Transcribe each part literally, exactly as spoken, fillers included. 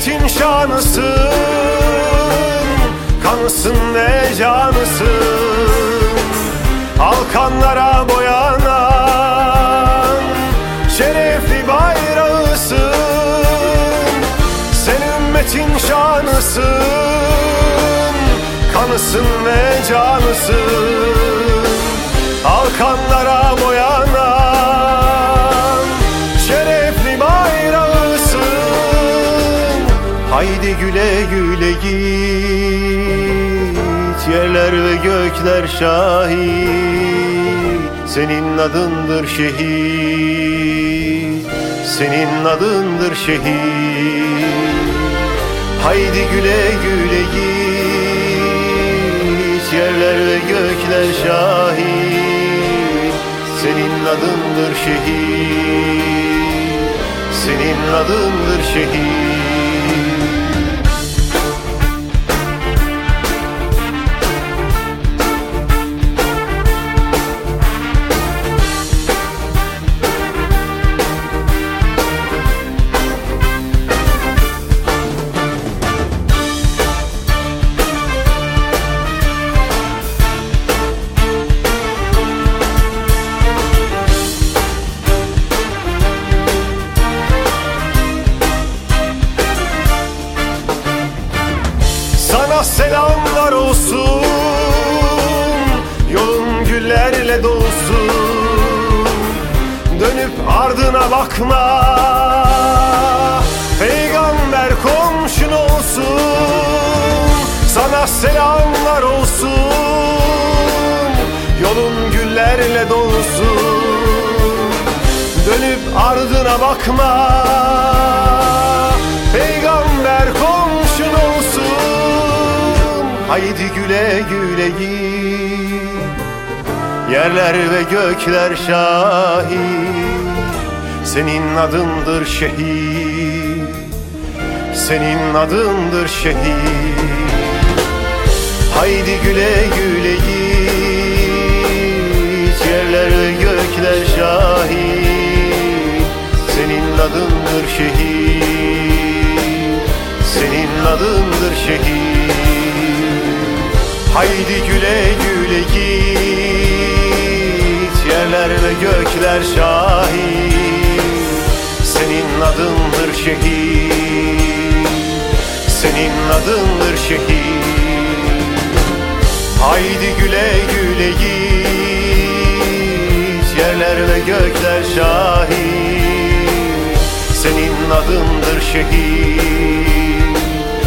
ümmetin şanısın, kanısın ve canısın. Halkanlara boyanan şerefli bayrağısın. Sen ümmetin şanısın, kanısın ve canısın. Halkanlara boyanan şerefli bayrağısın. Haydi güle güle git, yerler ve gökler şahit. Senin adındır şehit, senin adındır şehit. Haydi güle güle git, yerler ve gökler şahit. Senin adındır şehit, senin adındır şehit. Sana selamlar olsun, yolun güllerle dolsun. Dönüp ardına bakma, peygamber komşun olsun. Sana selamlar olsun, yolun güllerle dolsun. Dönüp ardına bakma, peygamber komşun olsun. Haydi güle güle git, yerler ve gökler şahit. Senin adındır şehit, senin adındır şehit. Haydi güle güle git, yerler ve gökler şahit. Senin adındır şehit, senin adındır şehit. Haydi güle güle git, yerler ve gökler şahit. Senin adındır şehit, senin adındır şehit. Haydi güle güle git, yerler ve gökler şahit. Senin adındır şehit,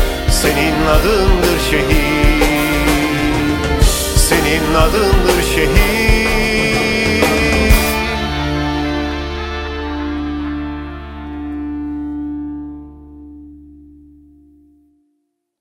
senin adındır şehit. Senin adındır şehit,